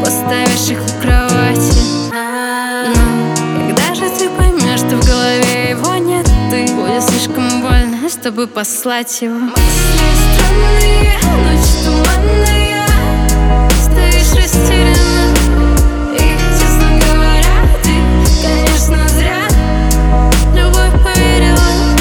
поставишь их у кровати. Но когда же ты поймешь, что в голове его нет, ты будет слишком больно, чтобы послать его. Мысли странные, ночь туманная, стоишь растерянно. И, честно говоря, ты, конечно, зря любовь поверила.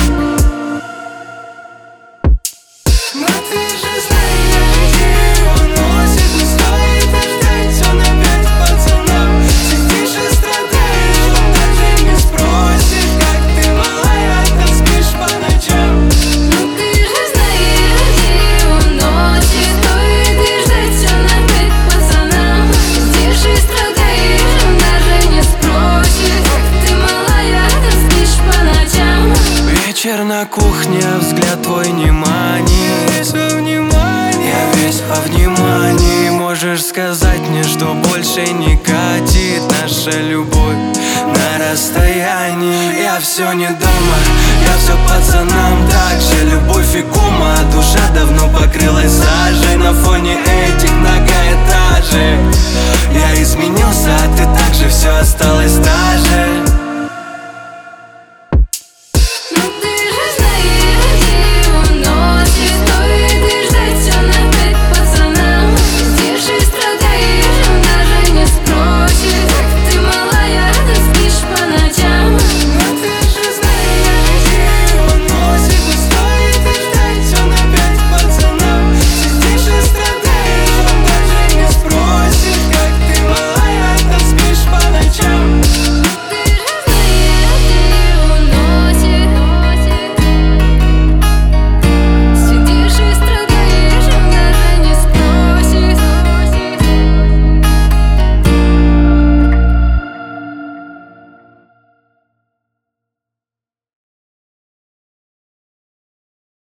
Но ты же знаешь, где его носит, не стоит ждать, он опять пацанам. Сидишь и страдаешь, он даже не спросит, как ты, малая, там спишь по ночам. Но ты же знаешь, где его носит, стоит ждать, он опять пацанам. Сидишь и страдаешь, он даже не спросит, как ты, малая, там спишь по ночам. Вечер на кухне, взгляд твой внимание. Я весь во внимании. Можешь сказать мне, что больше не катит наша любовь на расстоянии. Я все не дома, я все пацанам так же. Любовь и кума, душа давно покрылась сажей на фоне этих многоэтажек.